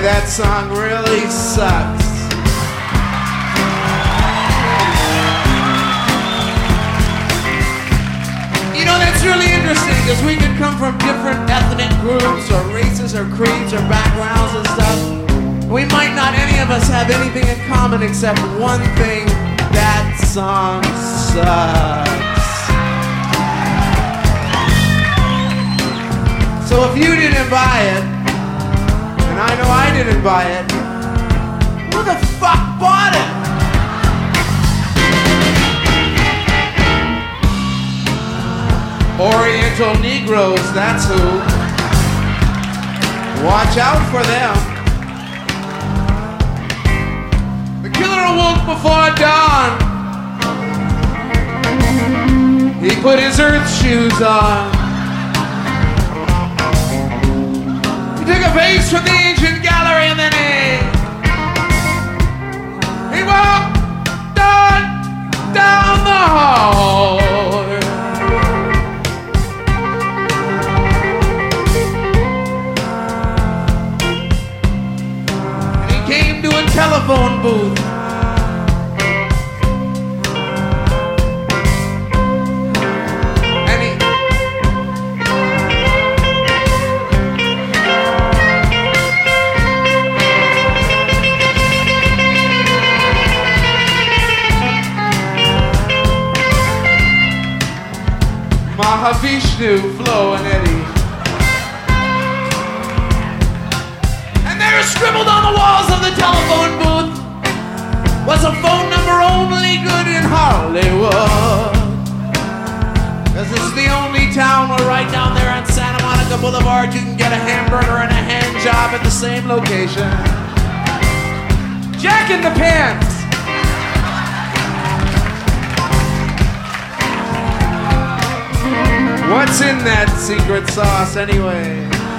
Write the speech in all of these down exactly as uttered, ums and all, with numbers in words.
that song really sucks. You know, that's really interesting because we could come from different ethnic groups or races or creeds or backgrounds and stuff. We might not, any of us, have anything in common except one thing: that song sucks. So if you didn't buy it, and I know I didn't buy it, who the fuck bought it? Oriental Negroes, that's who. Watch out for them. The killer awoke before dawn. He put his earth shoes on. He took a page from the ancient gallery and then he He walked down, down the hall. Telephone booth. And he Mahavishnu, Flo and Eddie. Scribbled on the walls of the telephone booth was a phone number only good in Hollywood. Cause it's the only town where right down there on Santa Monica Boulevard you can get a hamburger and a hand job at the same location. Jack in the Pants. What's in that secret sauce anyway?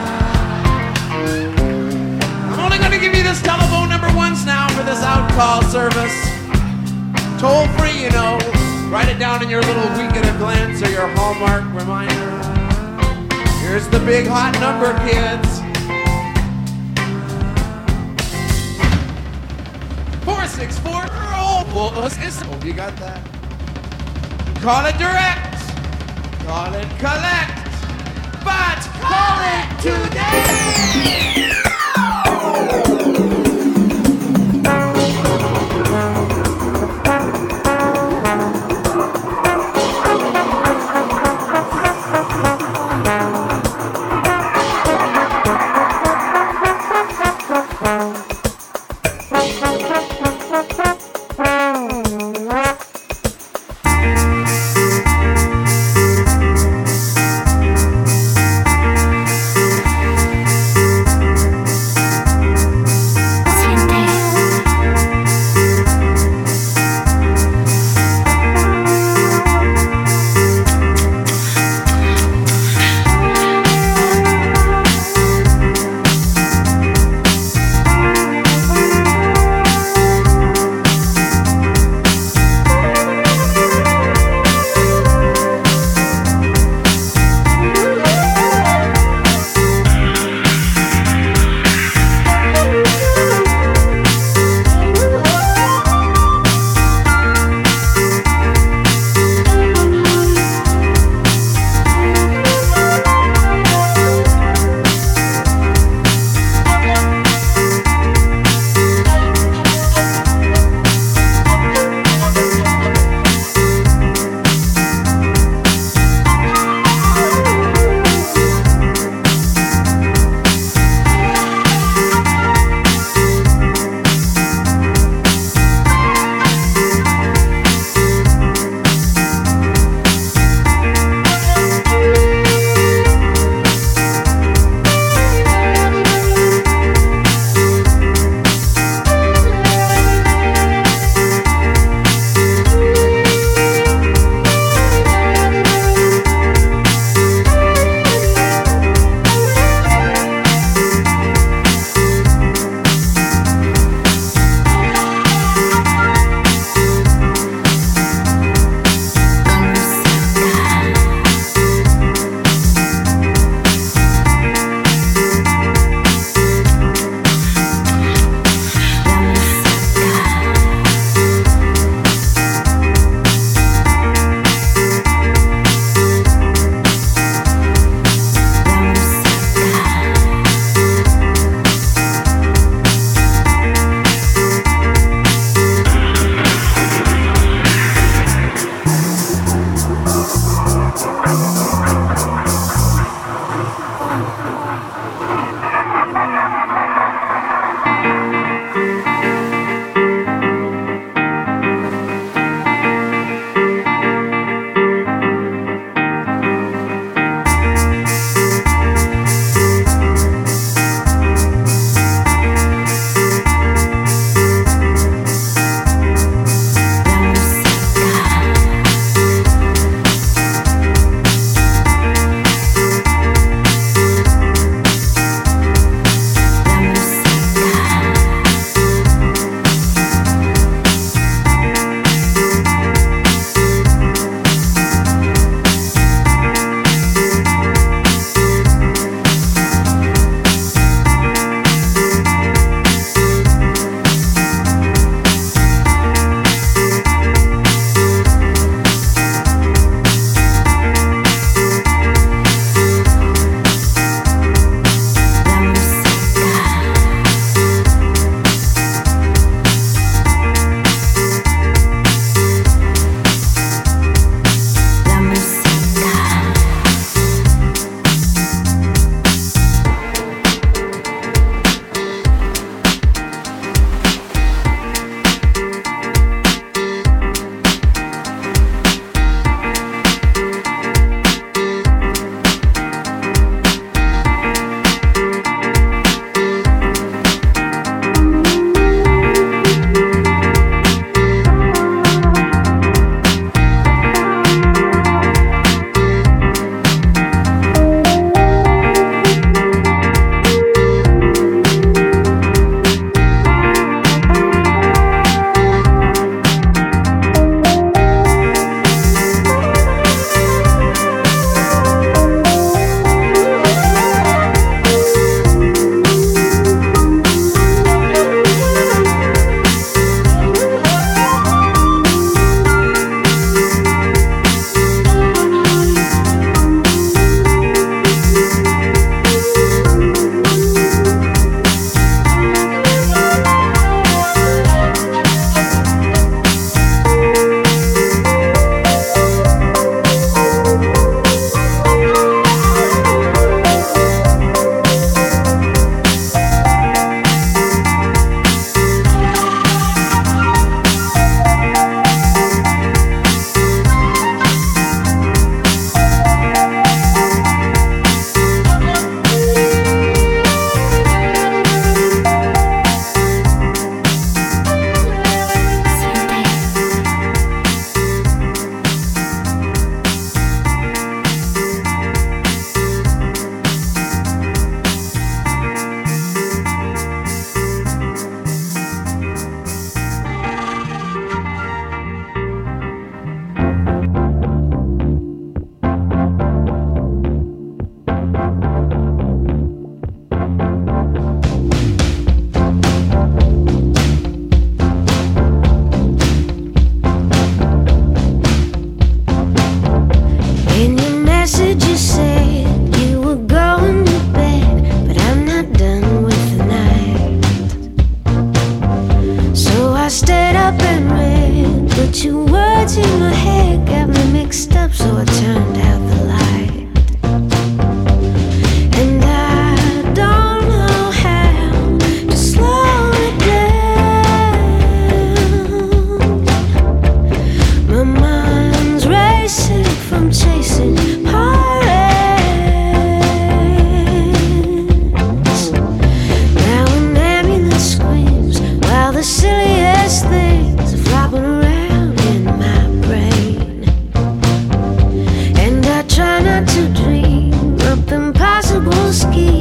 I'm only gonna give you this telephone number once now for this out-call service. Toll free, you know. Write it down in your little week at a glance or your Hallmark reminder. Here's the big hot number, kids. four six four Oh, you got that? Call it direct. Call it collect. But call it today.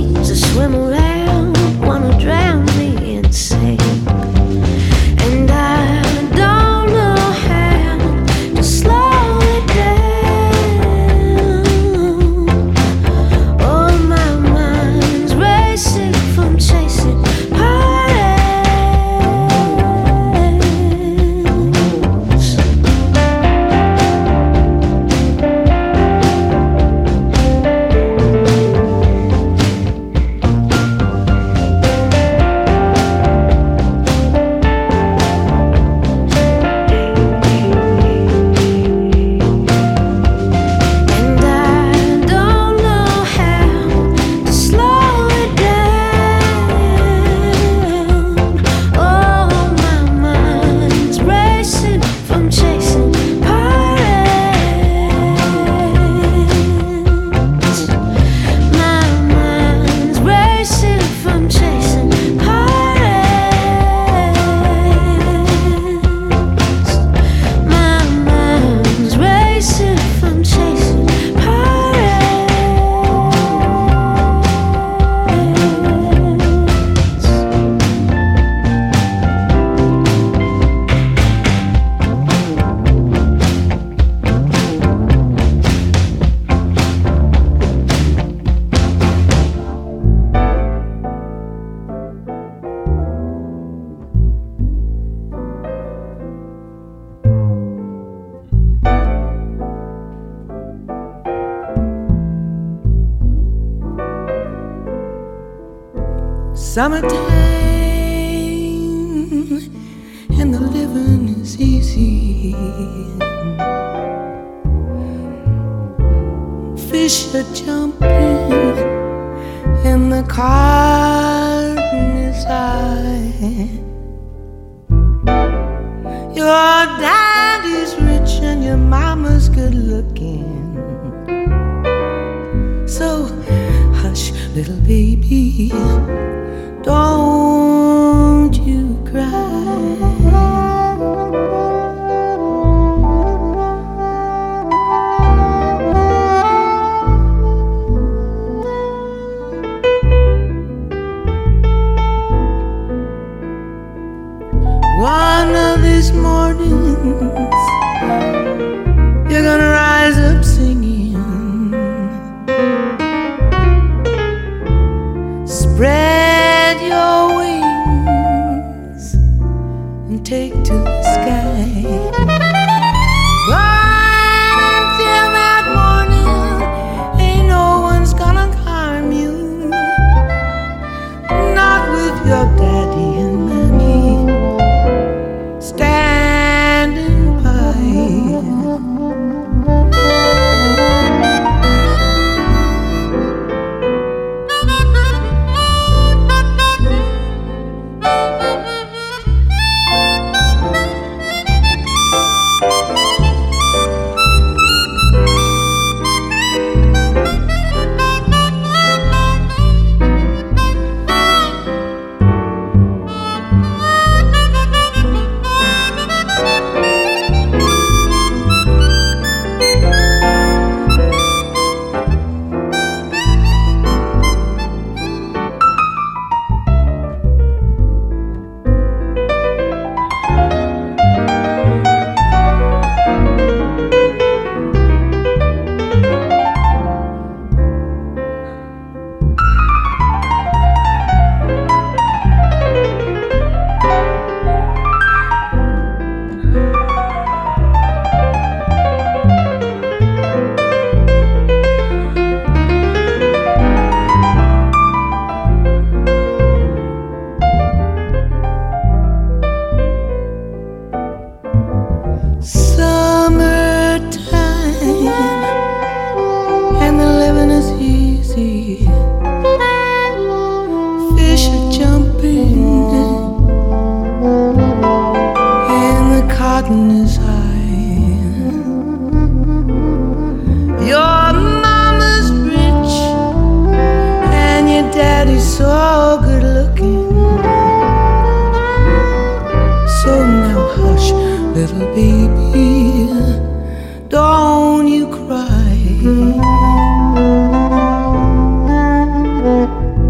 seems to swim around, wanna drown me insane. And I don't know how to slow it down. Oh, my mind's racing from chasing summertime and the living is easy. Fish are jumping and the cotton is high. Your daddy's rich and your mama's good looking. So hush, little baby, don't you cry. One of these mornings you're gonna rise up singing. Spread your wings and take to the sky. But until that morning, ain't no one's gonna harm you. Not with your daddy and mommy standing by. little baby, don't you cry.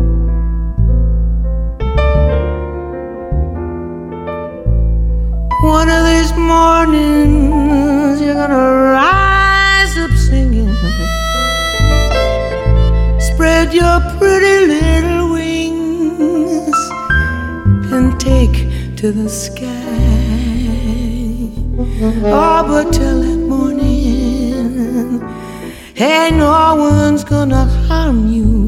pretty little wings and take to the sky. Oh, but till that morning, hey, no one's gonna harm you.